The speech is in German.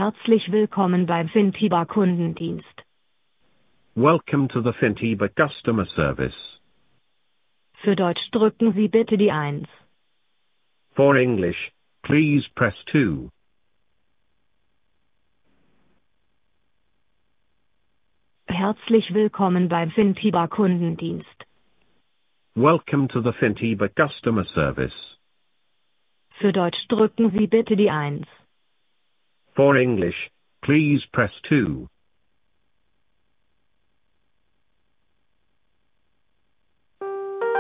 Herzlich willkommen beim Fintiba Kundendienst. Welcome to the Fintiba Customer Service. Für Deutsch drücken Sie bitte die 1. For English, please press 2. Herzlich willkommen beim Fintiba Kundendienst. Welcome to the Fintiba Customer Service. Für Deutsch drücken Sie bitte die 1. For English, please press 2.